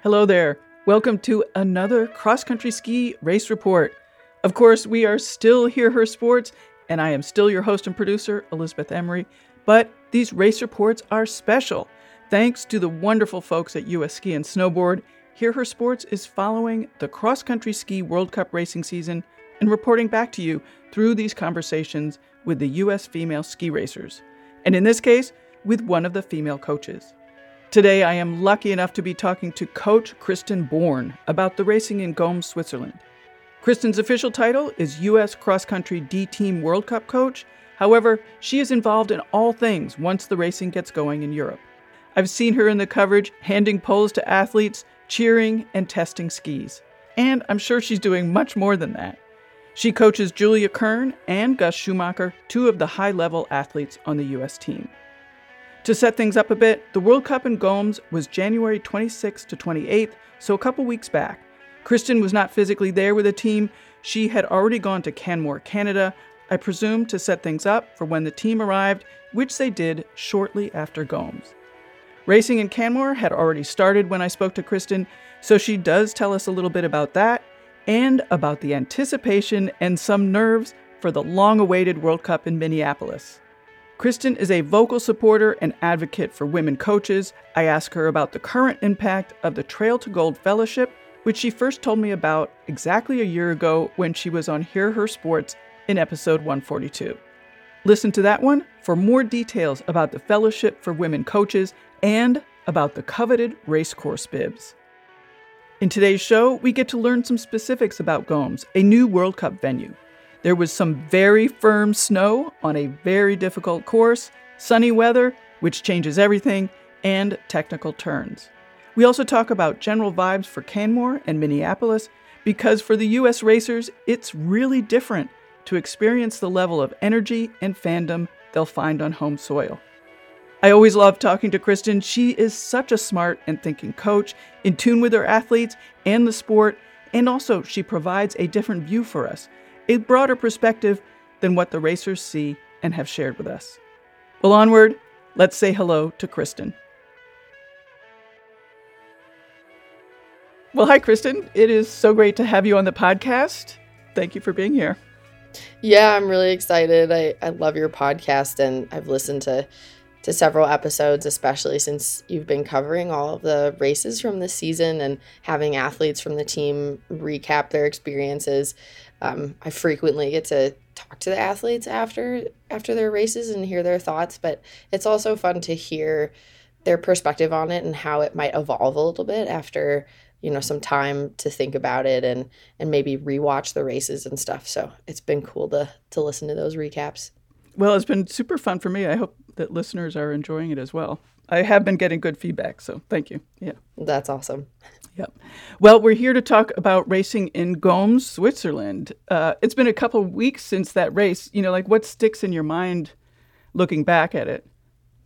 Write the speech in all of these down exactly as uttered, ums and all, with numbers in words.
Hello there. Welcome to another cross-country ski race report. Of course, we are still Hear Her Sports, and I am still your host and producer, Elizabeth Emery, but these race reports are special. Thanks to the wonderful folks at U S Ski and Snowboard, Hear Her Sports is following the cross-country ski World Cup racing season and reporting back to you through these conversations with the U S female ski racers, and in this case, with one of the female coaches. Today, I am lucky enough to be talking to Coach Kristen Bourne about the racing in Goms, Switzerland. Kristen's official title is U S Cross Country D-Team World Cup Coach. However, she is involved in all things once the racing gets going in Europe. I've seen her in the coverage, handing poles to athletes, cheering, and testing skis. And I'm sure she's doing much more than that. She coaches Julia Kern and Gus Schumacher, two of the high-level athletes on the U S team. To set things up a bit, the World Cup in Goms was January twenty-sixth to twenty-eighth, so a couple weeks back. Kristen was not physically there with the team. She had already gone to Canmore, Canada, I presume to set things up for when the team arrived, which they did shortly after Goms. Racing in Canmore had already started when I spoke to Kristen, so she does tell us a little bit about that and about the anticipation and some nerves for the long-awaited World Cup in Minneapolis. Kristen is a vocal supporter and advocate for women coaches. I ask her about the current impact of the Trail to Gold Fellowship, which she first told me about exactly a year ago when she was on Hear Her Sports in episode one forty-two. Listen to that one for more details about the Fellowship for Women Coaches and about the coveted race course bibs. In today's show, we get to learn some specifics about Goms, a new World Cup venue. There was some very firm snow on a very difficult course, sunny weather, which changes everything, and technical turns. We also talk about general vibes for Canmore and Minneapolis, because for the U S racers, it's really different to experience the level of energy and fandom they'll find on home soil. I always love talking to Kristen. She is such a smart and thinking coach, in tune with her athletes and the sport, and also she provides a different view for us, a broader perspective than what the racers see and have shared with us. Well, onward, let's say hello to Kristen. Well, hi, Kristen. It is so great to have you on the podcast. Thank you for being here. Yeah, I'm really excited. I, I love your podcast, and I've listened to, to several episodes, especially since you've been covering all of the races from this season and having athletes from the team recap their experiences. Um, I frequently get to talk to the athletes after after their races and hear their thoughts, but it's also fun to hear their perspective on it and how it might evolve a little bit after, you know, some time to think about it and and maybe rewatch the races and stuff. So it's been cool to to listen to those recaps. Well, it's been super fun for me. I hope that listeners are enjoying it as well. I have been getting good feedback, so thank you. Yeah. That's awesome. Yep. Well, we're here to talk about racing in Goms, Switzerland. Uh, it's been a couple of weeks since that race. You know, like what sticks in your mind looking back at it?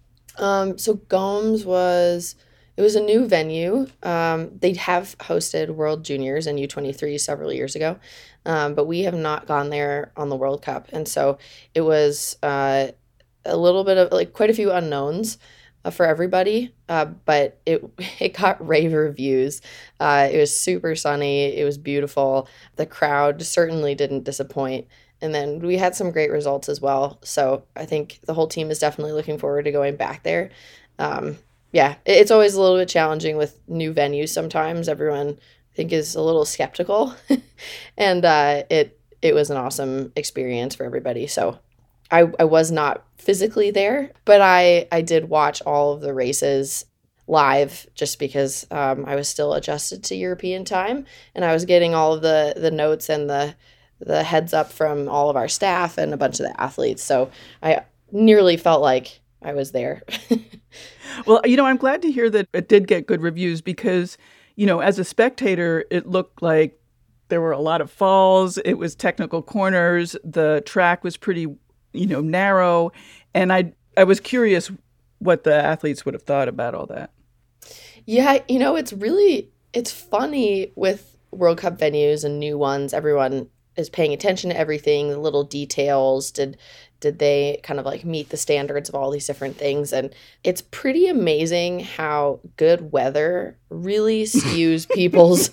Um, so Goms was, it was a new venue. Um, they have hosted World Juniors and U twenty-three several years ago, um, but we have not gone there on the World Cup. And so it was uh, a little bit of like quite a few unknowns uh, for everybody, uh, but it it got rave reviews. Uh, it was super sunny. It was beautiful. The crowd certainly didn't disappoint. And then we had some great results as well. So I think the whole team is definitely looking forward to going back there. Um, yeah, it's always a little bit challenging with new venues sometimes. Everyone, I think, is a little skeptical. and uh, it it was an awesome experience for everybody. So I, I was not physically there, but I, I did watch all of the races live just because um, I was still adjusted to European time. And I was getting all of the, the notes and the the heads up from all of our staff and a bunch of the athletes. So I nearly felt like I was there. Well, you know, I'm glad to hear that it did get good reviews because, you know, as a spectator, it looked like there were a lot of falls. It was technical corners. The track was pretty, you know, narrow. And I, I was curious what the athletes would have thought about all that. Yeah, you know, it's really, it's funny with World Cup venues and new ones. Everyone is paying attention to everything, the little details? Did did they kind of like meet the standards of all these different things? And it's pretty amazing how good weather really skews people's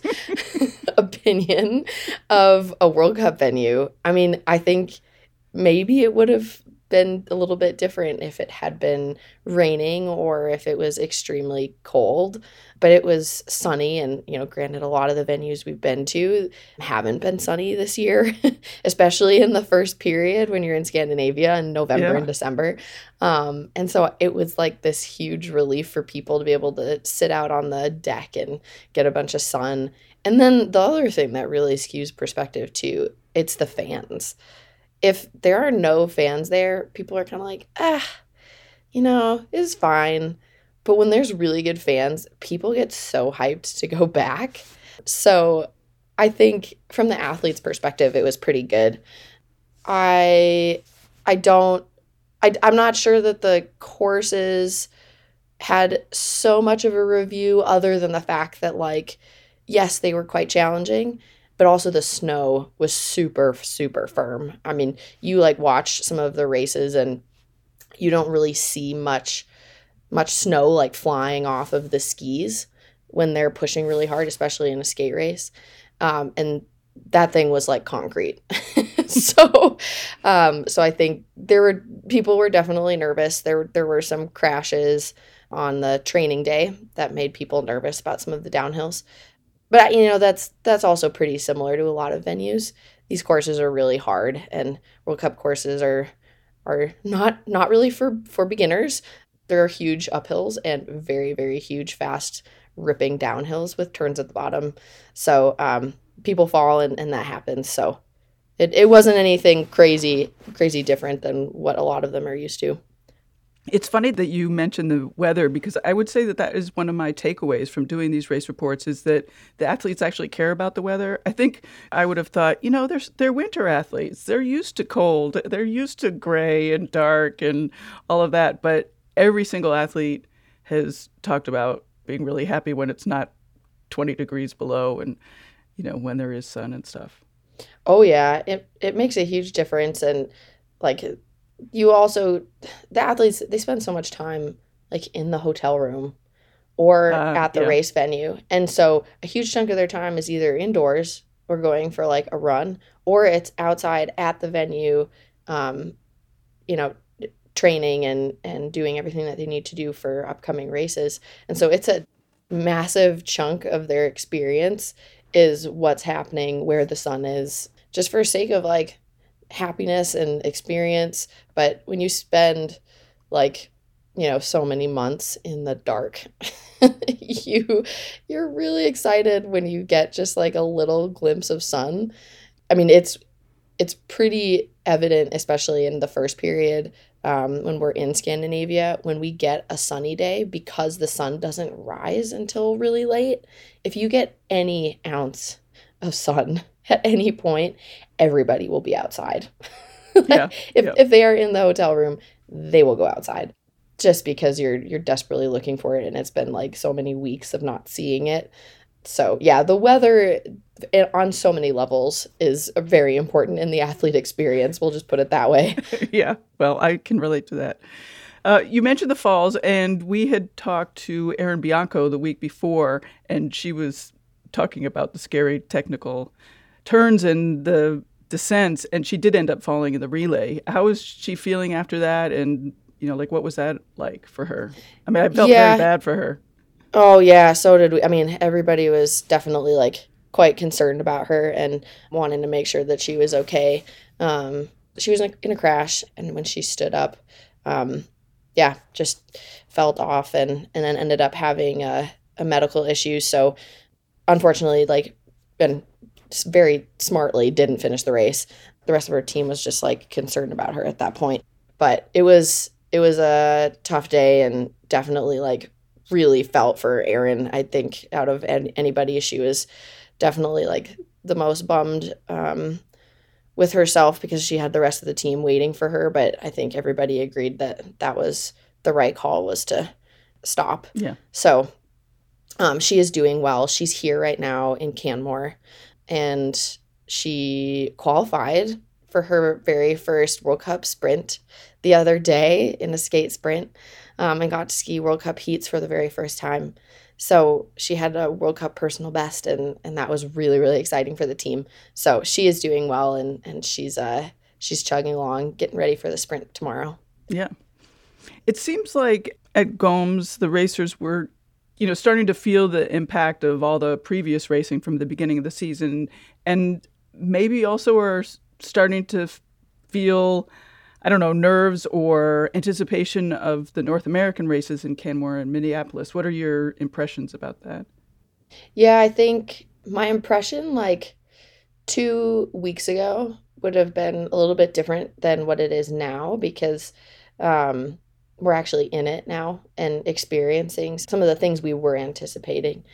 opinion of a World Cup venue. I mean, I think maybe it would have been a little bit different if it had been raining or if it was extremely cold, but it was sunny. And, you know, granted, a lot of the venues we've been to haven't been sunny this year, especially in the first period when you're in Scandinavia in November Yeah. and December. Um, and so it was like this huge relief for people to be able to sit out on the deck and get a bunch of sun. And then the other thing that really skews perspective too, it's the fans. If there are no fans there, people are kind of like, ah, you know, it's fine. But when there's really good fans, people get so hyped to go back. So I think from the athlete's perspective, it was pretty good. I I don't, I, I'm not sure that the courses had so much of a review other than the fact that, like, yes, they were quite challenging, but also the snow was super, super firm. I mean, you like watch some of the races and you don't really see much, much snow like flying off of the skis when they're pushing really hard, especially in a skate race. Um, and that thing was like concrete. so, um, so I think there were, people were definitely nervous. There, there were some crashes on the training day that made people nervous about some of the downhills. But, you know, that's that's also pretty similar to a lot of venues. These courses are really hard, and World Cup courses are are not not really for, for beginners. There are huge uphills and very, very huge, fast, ripping downhills with turns at the bottom. So um, people fall, and, and that happens. So it, it wasn't anything crazy, crazy different than what a lot of them are used to. It's funny that you mentioned the weather, because I would say that that is one of my takeaways from doing these race reports, is that the athletes actually care about the weather. I think I would have thought, you know, they're, they're winter athletes. They're used to cold. They're used to gray and dark and all of that. But every single athlete has talked about being really happy when it's not twenty degrees below and, you know, when there is sun and stuff. Oh, yeah. It, it makes a huge difference. And, like, you also, the athletes, they spend so much time like in the hotel room or Uh, at the yeah. race venue. And so a huge chunk of their time is either indoors or going for like a run, or it's outside at the venue, um, you know, training and, and doing everything that they need to do for upcoming races. And so it's a massive chunk of their experience is what's happening where the sun is, just for sake of like happiness and experience. But when you spend like, you know, so many months in the dark, you you're really excited when you get just like a little glimpse of sun. I mean, it's it's pretty evident, especially in the first period, um, when we're in Scandinavia, when we get a sunny day, because the sun doesn't rise until really late. If you get any ounce of sun at any point, everybody will be outside. Yeah, if yeah. if they are in the hotel room, they will go outside just because you're you're desperately looking for it, and it's been like so many weeks of not seeing it. So yeah, the weather on so many levels is very important in the athlete experience. We'll just put it that way. Yeah, well, I can relate to that. Uh, you mentioned the falls, and we had talked to Erin Bianco the week before, and she was talking about the scary technical turns and the descents, and she did end up falling in the relay. How was she feeling after that? And, you know, like, what was that like for her? I mean, I felt Yeah. very bad for her. Oh, yeah, so did we. I mean, everybody was definitely like quite concerned about her and wanting to make sure that she was okay. Um, she was in a, in a crash, and when she stood up, um, yeah, just felt off and, and then ended up having a, a medical issue. So unfortunately, like, and just very smartly didn't finish the race. The rest of her team was just like concerned about her at that point. But it was it was a tough day, and definitely like really felt for Erin. I think out of an- anybody, she was definitely like the most bummed um, with herself because she had the rest of the team waiting for her. But I think everybody agreed that that was the right call, was to stop. Yeah. So um, she is doing well. She's here right now in Canmore, and she qualified for her very first World Cup sprint the other day in a skate sprint, um, and got to ski World Cup heats for the very first time. So she had a World Cup personal best, and and that was really, really exciting for the team. So she is doing well, and and she's uh she's chugging along, getting ready for the sprint tomorrow. Yeah. It seems like at Gomes, the racers were, you know, starting to feel the impact of all the previous racing from the beginning of the season, and maybe also are starting to feel, I don't know, nerves or anticipation of the North American races in Canmore and Minneapolis. What are your impressions about that? Yeah, I think my impression like two weeks ago would have been a little bit different than what it is now, because um, we're actually in it now and experiencing some of the things we were anticipating.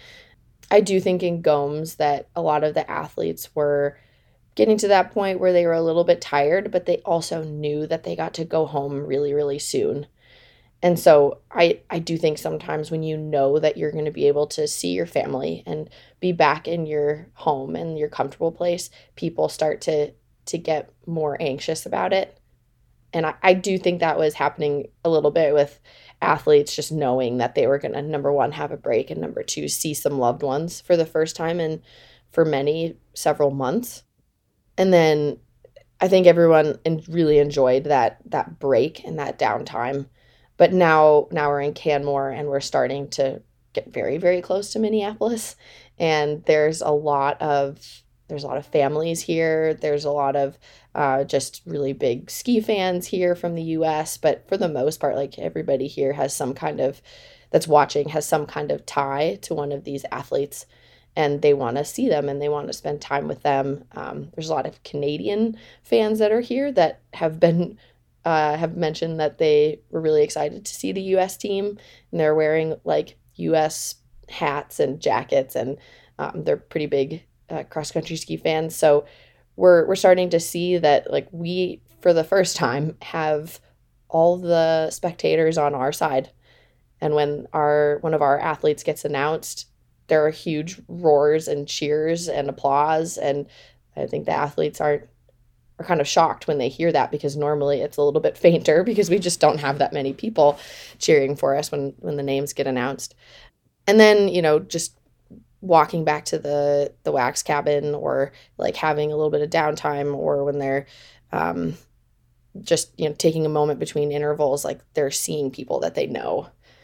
I do think in Gomes that a lot of the athletes were getting to that point where they were a little bit tired, but they also knew that they got to go home really, really soon. And so I, I do think sometimes when you know that you're going to be able to see your family and be back in your home and your comfortable place, people start to to get more anxious about it. And I, I do think that was happening a little bit with athletes just knowing that they were going to, number one, have a break, and number two, see some loved ones for the first time in, for many, several months. And then I think everyone really enjoyed that that break and that downtime. But now now we're in Canmore, and we're starting to get very, very close to Minneapolis. And there's a lot of there's a lot of families here. There's a lot of uh, just really big ski fans here from the U S. But for the most part, like, everybody here has some kind of, that's watching, has some kind of tie to one of these athletes. And they want to see them, and they want to spend time with them. Um, there's a lot of Canadian fans that are here that have been uh, have mentioned that they were really excited to see the U S team, and they're wearing like U S hats and jackets, and um, they're pretty big uh, cross country ski fans. So we're we're starting to see that, like, we for the first time have all the spectators on our side, and when our one of our athletes gets announced, there are huge roars and cheers and applause. And I think the athletes are are kind of shocked when they hear that, because normally it's a little bit fainter because we just don't have that many people cheering for us when, when the names get announced. And then, you know, just walking back to the, the wax cabin, or like having a little bit of downtime, or when they're um, just, you know, taking a moment between intervals, like they're seeing people that they know.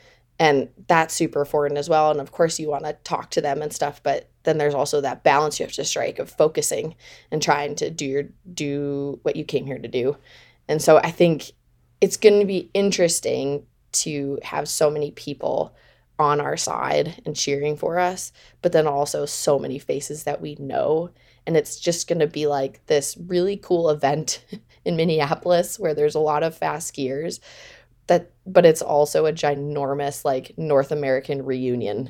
And that's super important as well. And of course you want to talk to them and stuff, but then there's also that balance you have to strike of focusing and trying to do your, do what you came here to do. And so I think it's going to be interesting to have so many people on our side and cheering for us, but then also so many faces that we know. And it's just going to be like this really cool event in Minneapolis where there's a lot of fast skiers. That, but it's also a ginormous, like, North American reunion.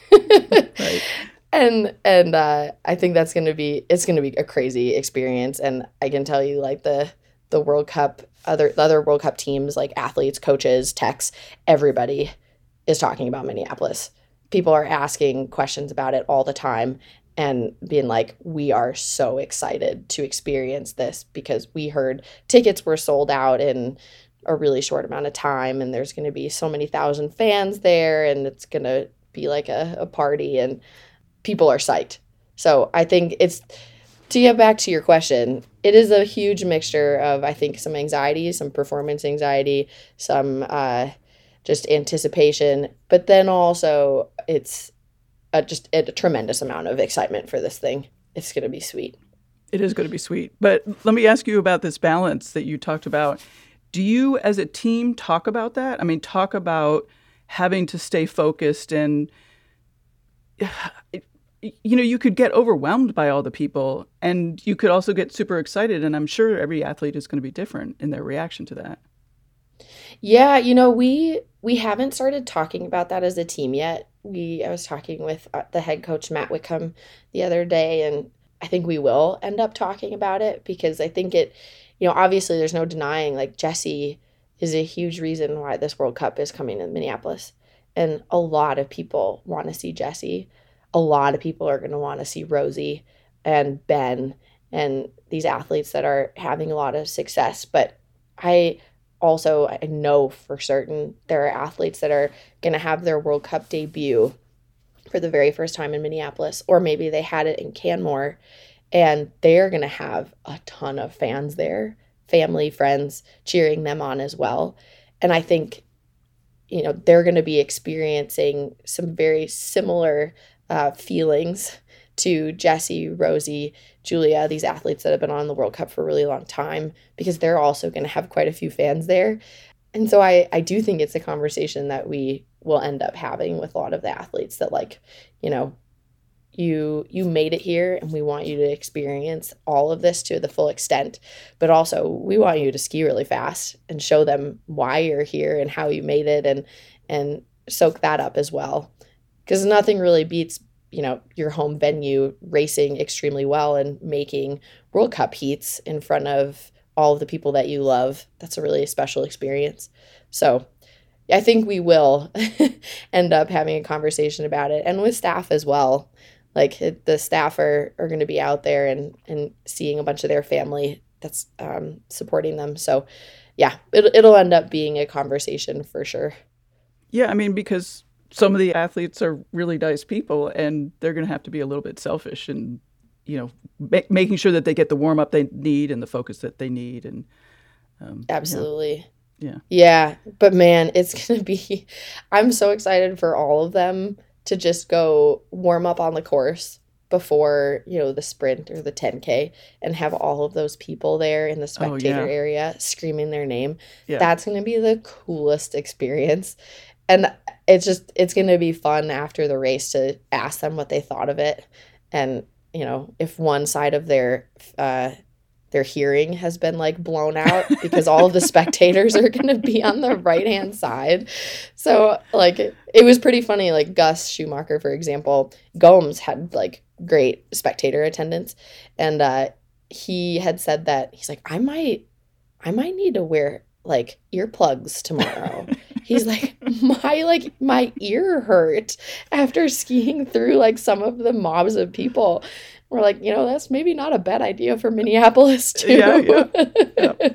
Right. And and uh, I think that's gonna be it's gonna be a crazy experience. And I can tell you, like, the the World Cup, other the other World Cup teams, like athletes, coaches, techs, everybody is talking about Minneapolis. People are asking questions about it all the time and being like, we are so excited to experience this, because we heard tickets were sold out in a really short amount of time, and there's going to be so many thousand fans there, and it's going to be like a, a party, and people are psyched. So I think it's, to get back to your question, it is a huge mixture of, I think, some anxiety, some performance anxiety, some uh, just anticipation, but then also it's a, just a tremendous amount of excitement for this thing. It's going to be sweet. It is going to be sweet. But let me ask you about this balance that you talked about. Do you, as a team, talk about that? I mean, talk about having to stay focused, and, you know, you could get overwhelmed by all the people, and you could also get super excited. And I'm sure every athlete is going to be different in their reaction to that. Yeah, you know, we we haven't started talking about that as a team yet. We I was talking with uh, the head coach, Matt Wickham, the other day, and I think we will end up talking about it, because I think it, you know, obviously there's no denying, like, Jessie is a huge reason why this World Cup is coming in Minneapolis. And a lot of people want to see Jessie. A lot of people are going to want to see Rosie and Ben and these athletes that are having a lot of success. But I also, I know for certain there are athletes that are going to have their World Cup debut for the very first time in Minneapolis, or maybe they had it in Canmore, and they're going to have a ton of fans there, family, friends cheering them on as well. And I think, you know, they're going to be experiencing some very similar uh, feelings to Jessie, Rosie, Julia, these athletes that have been on the World Cup for a really long time, because they're also going to have quite a few fans there. And so I, I do think it's a conversation that we will end up having with a lot of the athletes that, like, you know, you you made it here and we want you to experience all of this to the full extent, but also we want you to ski really fast and show them why you're here and how you made it, and and soak that up as well. Because nothing really beats, you know, your home venue racing extremely well and making World Cup heats in front of all of the people that you love. That's a really special experience. So I think we will end up having a conversation about it, and with staff as well. Like, it, the staff are, are going to be out there and, and seeing a bunch of their family that's um, supporting them. So yeah, it, it'll end up being a conversation for sure. Yeah, I mean, because some of the athletes are really nice people, and they're going to have to be a little bit selfish and, you know, ma- making sure that they get the warm up they need and the focus that they need. And um, absolutely. Yeah. Yeah. But man, it's going to be, I'm so excited for all of them to just go warm up on the course before, you know, the sprint or the ten K, and have all of those people there in the spectator oh, yeah. area screaming their name. Yeah. That's going to be the coolest experience. And it's just, it's going to be fun after the race to ask them what they thought of it. And, you know, if one side of their, uh, their hearing has been like blown out because all of the spectators are going to be on the right hand side. So like, it, it was pretty funny. Like Gus Schumacher, for example, Gomes had like great spectator attendance. And uh, he had said that he's like, I might, I might need to wear like earplugs tomorrow. He's like, my like my ear hurt after skiing through like some of the mobs of people. We're like, you know, that's maybe not a bad idea for Minneapolis too. Yeah, yeah. Yeah.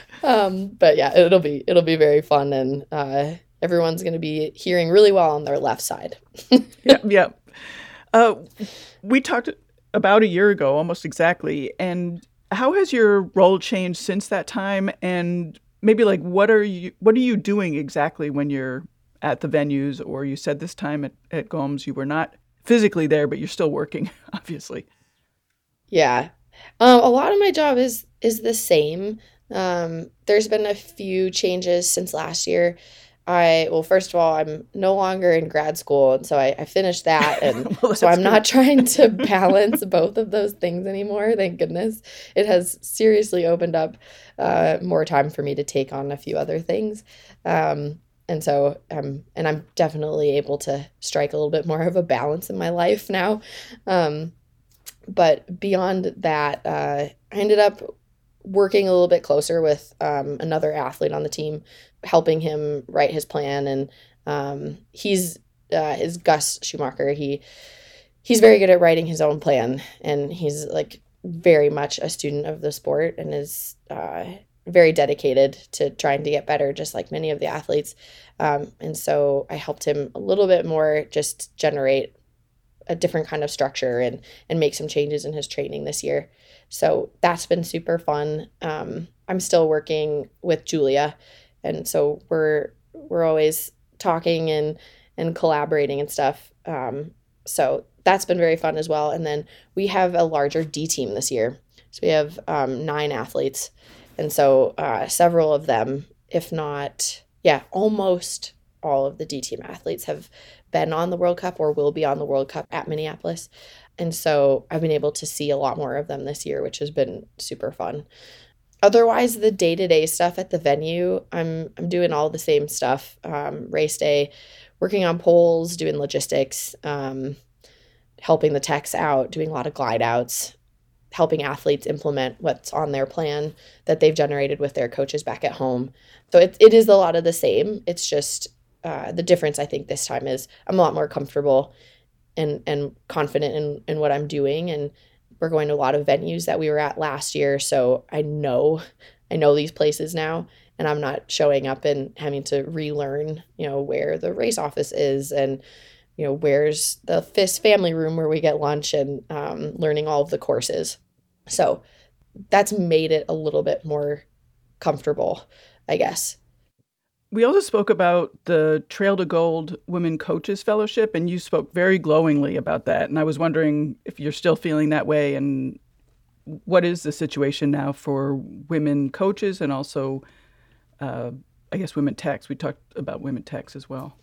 um, but yeah, it'll be it'll be very fun, and uh, everyone's going to be hearing really well on their left side. yeah, yeah. Uh, we talked about a year ago, almost exactly. And how has your role changed since that time? And maybe like, what are you what are you doing exactly when you're at the venues? Or you said this time at, at Gomes you were not physically there, but you're still working, obviously. Yeah. Um, a lot of my job is is the same. Um, there's been a few changes since last year. I, well, first of all, I'm no longer in grad school, and so I, I finished that, and well, so I'm good. not trying to balance both of those things anymore, thank goodness. It has seriously opened up uh, more time for me to take on a few other things. Um, and so, um, and I'm definitely able to strike a little bit more of a balance in my life now. Um, But beyond that, uh, I ended up working a little bit closer with um, another athlete on the team, helping him write his plan. And um, he's uh, is Gus Schumacher. He he's very good at writing his own plan, and he's like very much a student of the sport, and is uh, very dedicated to trying to get better, just like many of the athletes. Um, and so I helped him a little bit more, just generate a different kind of structure and and make some changes in his training this year. So that's been super fun. Um, I'm still working with Julia, and so we're we're always talking and and collaborating and stuff. Um, so that's been very fun as well. And then we have a larger D team this year. So we have um, nine athletes, and so uh, several of them, if not, yeah, almost all of the D team athletes have been on the World Cup or will be on the World Cup at Minneapolis. And so I've been able to see a lot more of them this year, which has been super fun. Otherwise, the day-to-day stuff at the venue, I'm I'm doing all the same stuff. Um, race day, working on poles, doing logistics, um, helping the techs out, doing a lot of glide outs, helping athletes implement what's on their plan that they've generated with their coaches back at home. So it, it is a lot of the same. It's just uh, the difference, I think, this time is I'm a lot more comfortable and and confident in, in what I'm doing, and we're going to a lot of venues that we were at last year. So I know, I know these places now, and I'm not showing up and having to relearn, you know, where the race office is and, you know, where's the F I S family room where we get lunch and um, learning all of the courses. So that's made it a little bit more comfortable, I guess. We also spoke about the Trail to Gold Women Coaches Fellowship, and you spoke very glowingly about that. And I was wondering if you're still feeling that way, and what is the situation now for women coaches and also, uh, I guess, women techs. We talked about women techs as well.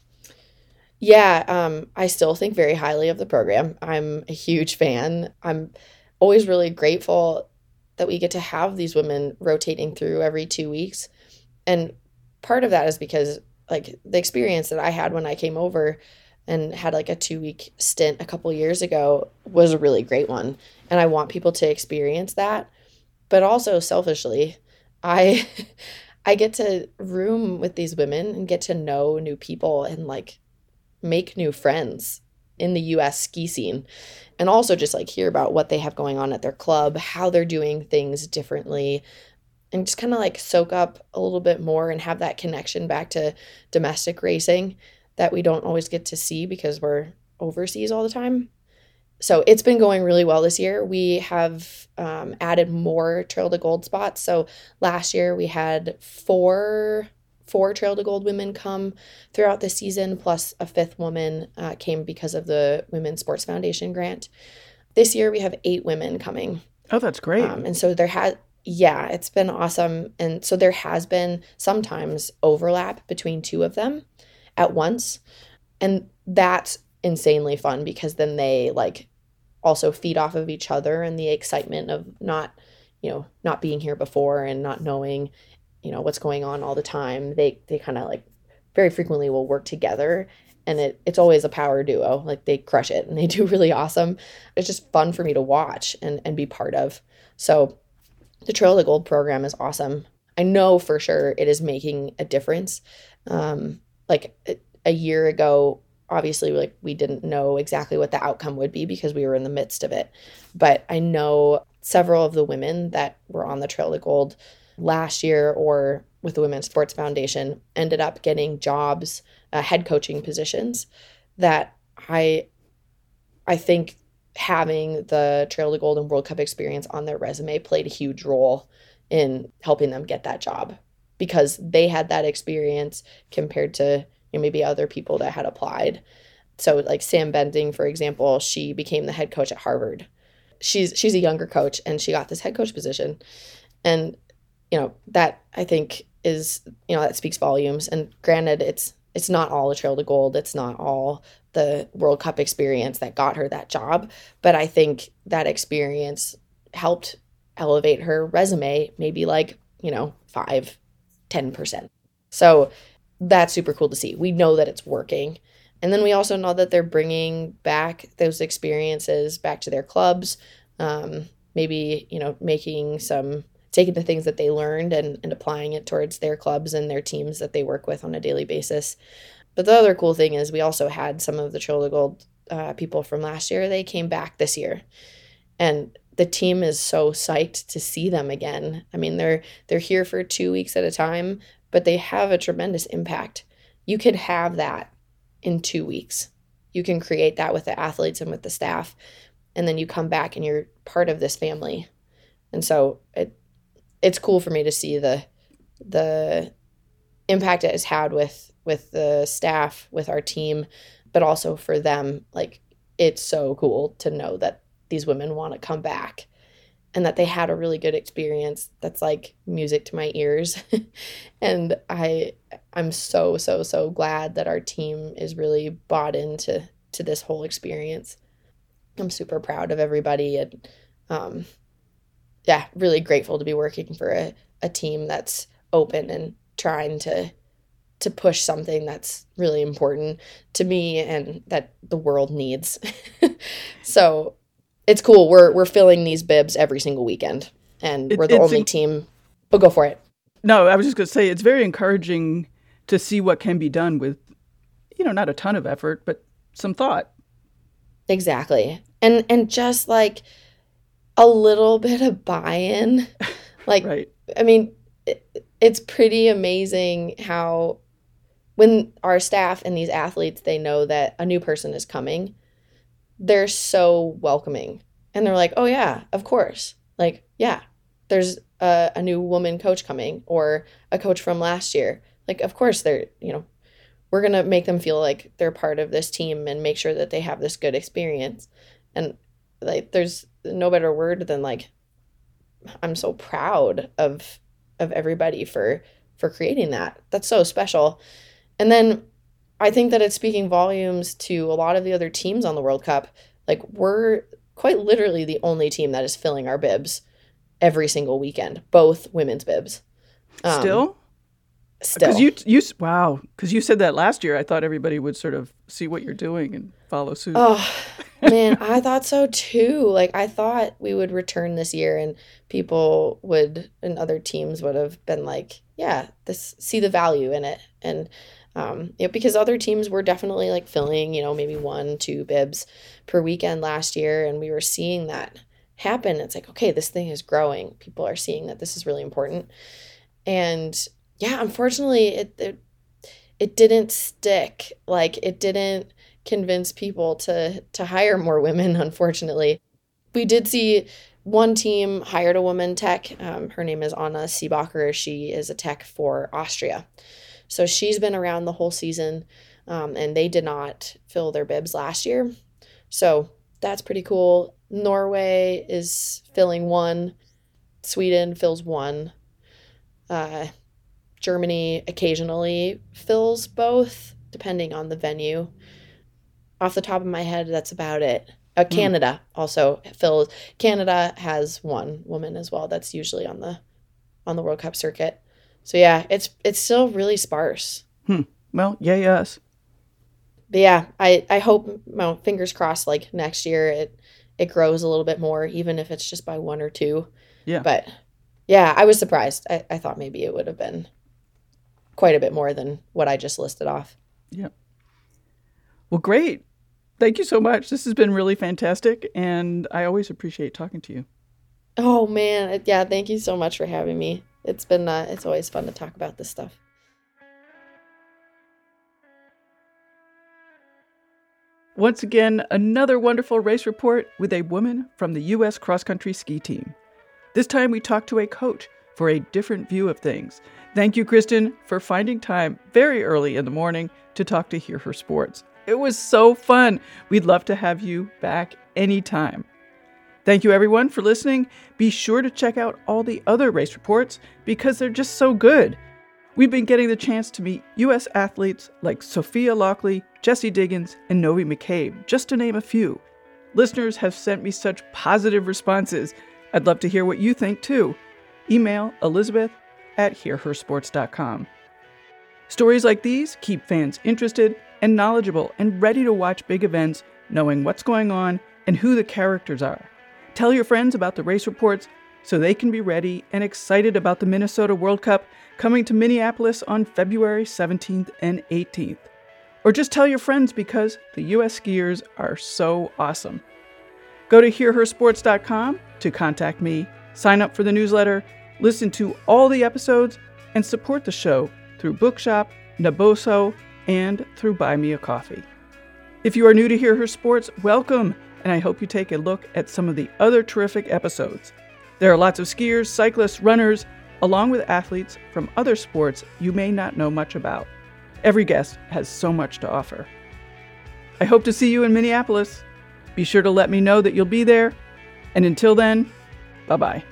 Yeah, um, I still think very highly of the program. I'm a huge fan. I'm always really grateful that we get to have these women rotating through every two weeks. And part of that is because like the experience that I had when I came over and had like a two week stint a couple years ago was a really great one. And I want people to experience that. But also selfishly, I I get to room with these women and get to know new people and like make new friends in the U S ski scene, and also just like hear about what they have going on at their club, how they're doing things differently, and just kind of like soak up a little bit more and have that connection back to domestic racing that we don't always get to see because we're overseas all the time. So it's been going really well this year. We have um, added more Trail to Gold spots. So last year we had four four Trail to Gold women come throughout the season, plus a fifth woman uh, came because of the Women's Sports Foundation grant. This year we have eight women coming. Oh, that's great. Um, and so there has, yeah, it's been awesome. And so there has been sometimes overlap between two of them at once. And that's insanely fun because then they like also feed off of each other and the excitement of not, you know, not being here before and not knowing, you know, what's going on all the time. They they kind of like very frequently will work together, and it it's always a power duo. Like they crush it and they do really awesome. It's just fun for me to watch and, and be part of. So the Trail to Gold program is awesome. I know for sure it is making a difference. Um, like a, a year ago, obviously, like we didn't know exactly what the outcome would be because we were in the midst of it. But I know several of the women that were on the Trail to Gold last year or with the Women's Sports Foundation ended up getting jobs, uh, head coaching positions that I I think having the Trail to Gold and World Cup experience on their resume played a huge role in helping them get that job because they had that experience compared to, you know, maybe other people that had applied. So like Sam Bending, for example, she became the head coach at Harvard. She's she's a younger coach and she got this head coach position. And you know, that I think is, you know, that speaks volumes. And granted, it's it's not all a Trail to Gold. It's not all the World Cup experience that got her that job. But I think that experience helped elevate her resume maybe like, you know, five, ten percent. So that's super cool to see. We know that it's working. And then we also know that they're bringing back those experiences back to their clubs, um, maybe, you know, making some taking the things that they learned and, and applying it towards their clubs and their teams that they work with on a daily basis. But the other cool thing is we also had some of the Trail to Gold uh, people from last year. They came back this year. And the team is so psyched to see them again. I mean, they're they're here for two weeks at a time, but they have a tremendous impact. You could have that in two weeks. You can create that with the athletes and with the staff. And then you come back and you're part of this family. And so it it's cool for me to see the the impact it has had with with the staff, with our team, but also for them. Like, it's so cool to know that these women want to come back and that they had a really good experience. That's like music to my ears. And I I'm so, so, so glad that our team is really bought into to this whole experience. I'm super proud of everybody and um yeah, really grateful to be working for a, a team that's open and trying to to push something that's really important to me and that the world needs. So it's cool. We're we're filling these bibs every single weekend, and It- we're the it's only in- team. Oh, go for it. No, I was just going to say it's very encouraging to see what can be done with, you know, not a ton of effort, but some thought. Exactly. And and just like a little bit of buy-in. Like, Right. I mean, it, it's pretty amazing how when our staff and these athletes, they know that a new person is coming, they're so welcoming. And they're like, oh, yeah, of course. Like, yeah, there's a, a new woman coach coming or a coach from last year. Like, of course, they're, you know, we're going to make them feel like they're part of this team and make sure that they have this good experience. And like, there's no better word than like, I'm so proud of of everybody for for creating that. That's so special. And then I think that it's speaking volumes to a lot of the other teams on the World Cup. Like, we're quite literally the only team that is filling our bibs every single weekend, both women's bibs. Um, Still? Still. Because you, you, wow, because you said that last year. I thought everybody would sort of see what you're doing and follow suit. Oh, man, I thought so too. Like, I thought we would return this year and people would, and other teams would have been like, yeah, this, see the value in it. And, um, you know, because other teams were definitely like filling, you know, maybe one, two bibs per weekend last year. And we were seeing that happen. It's like, okay, this thing is growing. People are seeing that this is really important. And yeah, unfortunately, it, it, it didn't stick. Like, it didn't convince people to to hire more women, unfortunately. We did see one team hired a woman tech. Um, her name is Anna Seebacher. She is a tech for Austria. So she's been around the whole season, um, and they did not fill their bibs last year. So that's pretty cool. Norway is filling one. Sweden fills one. Uh, Germany occasionally fills both, depending on the venue. Off the top of my head, that's about it. Uh, Canada mm. also fills. Canada has one woman as well. That's usually on the on the World Cup circuit. So yeah, it's it's still really sparse. Hmm. Well, yeah, yes. But yeah, I I hope, well, fingers crossed, like next year it it grows a little bit more, even if it's just by one or two. Yeah. But yeah, I was surprised. I, I thought maybe it would have been quite a bit more than what I just listed off. Yeah. Well, great. Thank you so much. This has been really fantastic, and I always appreciate talking to you. Oh, man. Yeah, thank you so much for having me. It's been, uh, it's always fun to talk about this stuff. Once again, another wonderful race report with a woman from the U S cross-country ski team. This time we talked to a coach for a different view of things. Thank you, Kristen, for finding time very early in the morning to talk to Hear Her Sports. It was so fun. We'd love to have you back anytime. Thank you, everyone, for listening. Be sure to check out all the other race reports because they're just so good. We've been getting the chance to meet U S athletes like Sophia Lockley, Jessie Diggins, and Novi McCabe, just to name a few. Listeners have sent me such positive responses. I'd love to hear what you think, too. Email Elizabeth at hear her sports dot com. Stories like these keep fans interested and knowledgeable and ready to watch big events, knowing what's going on and who the characters are. Tell your friends about the race reports so they can be ready and excited about the Minnesota World Cup coming to Minneapolis on February seventeenth and eighteenth. Or just tell your friends because the U S skiers are so awesome. Go to hear her sports dot com to contact me, sign up for the newsletter, listen to all the episodes, and support the show through Bookshop, Naboso, and through Buy Me a Coffee. If you are new to Hear Her Sports, welcome, and I hope you take a look at some of the other terrific episodes. There are lots of skiers, cyclists, runners, along with athletes from other sports you may not know much about. Every guest has so much to offer. I hope to see you in Minneapolis. Be sure to let me know that you'll be there. And until then, bye-bye.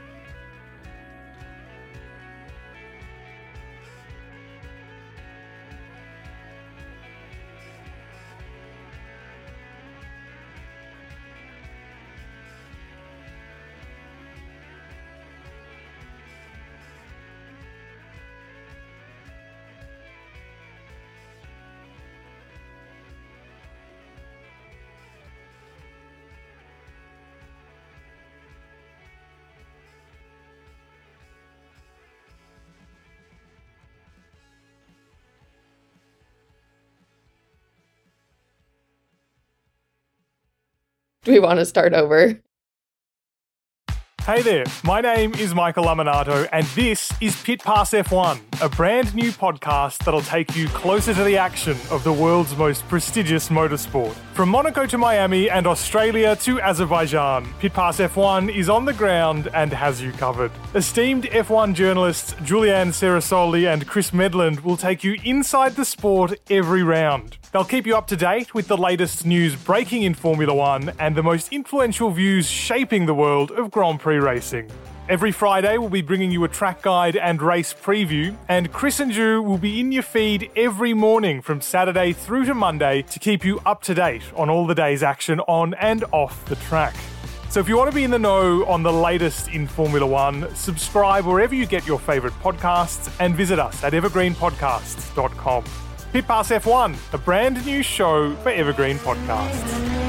Do we want to start over? Hey there, my name is Michael Laminato and this is Pit Pass F one, a brand new podcast that'll take you closer to the action of the world's most prestigious motorsport. From Monaco to Miami and Australia to Azerbaijan, Pit Pass F one is on the ground and has you covered. Esteemed F one journalists Julianne Cerasoli and Chris Medland will take you inside the sport every round. They'll keep you up to date with the latest news breaking in Formula One and the most influential views shaping the world of Grand Prix racing. Every Friday, we'll be bringing you a track guide and race preview, and Chris and Ju will be in your feed every morning from Saturday through to Monday to keep you up to date on all the day's action on and off the track. So if you want to be in the know on the latest in Formula One, subscribe wherever you get your favourite podcasts and visit us at evergreen podcasts dot com. Pit Pass F one, a brand new show for Evergreen Podcasts.